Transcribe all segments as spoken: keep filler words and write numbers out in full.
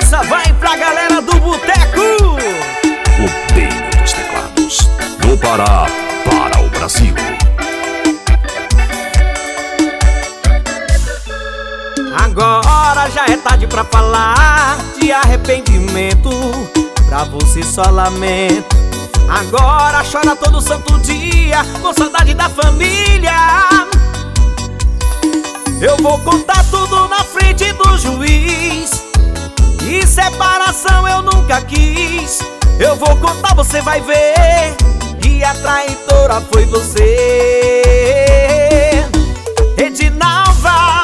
Essa vai pra galera do boteco. O Bênio dos teclados, do Pará para o Brasil. Agora já é tarde pra falar de arrependimento. Pra você só lamento. Agora chora todo santo dia, com saudade da família. Eu vou contar tudo na frente do juiz. E separação eu nunca quis. Eu vou contar, você vai ver que a traitora foi você. Edinalva,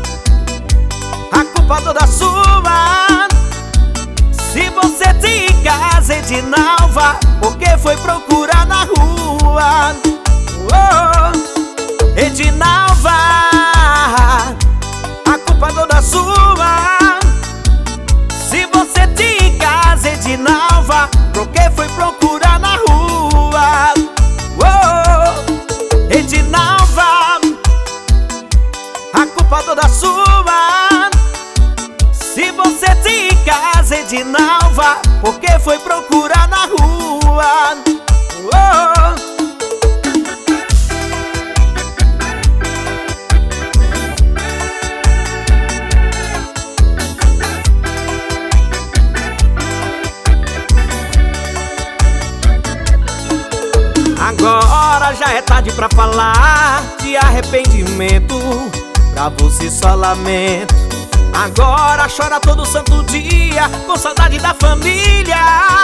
a culpa toda sua. Se você tinha em casa, Edinalva, por que foi procurar na rua? Oh, Edinalva, a culpa toda sua. Se você tinha em casa, Edinalva, por que foi procurar na rua? Oh, Edinalva, a culpa toda sua. Se você tinha em casa, Edinalva, por que foi procurar na rua? Oh. Agora já é tarde pra falar de arrependimento. Pra você só lamento. Agora chora todo santo dia, com saudade da família.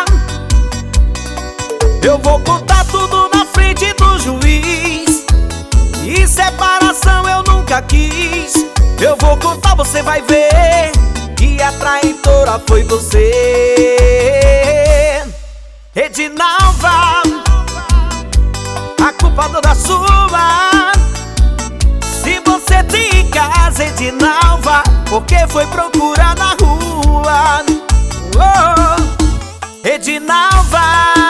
Eu vou contar tudo na frente do juiz. E separação eu nunca quis. Eu vou contar, você vai ver que a traitora foi você. Edinalva, a culpa toda sua. Se você tinha em casa, Edinalva, por que foi procurar na rua? Oh, Edinalva,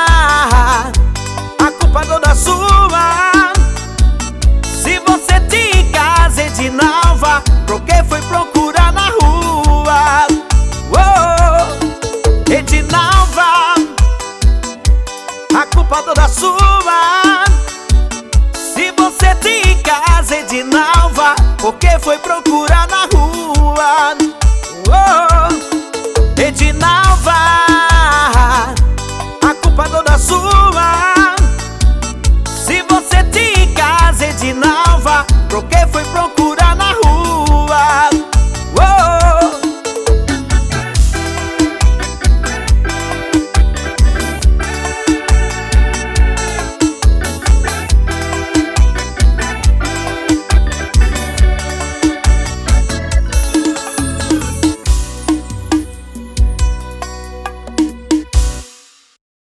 a culpa toda sua. Se você tinha em casa, Edinalva, por que foi procurar na rua? Oh, Edinalva, a culpa toda sua. Se você tinha em casa, Edinalva, por que foi procurar na rua? Oh.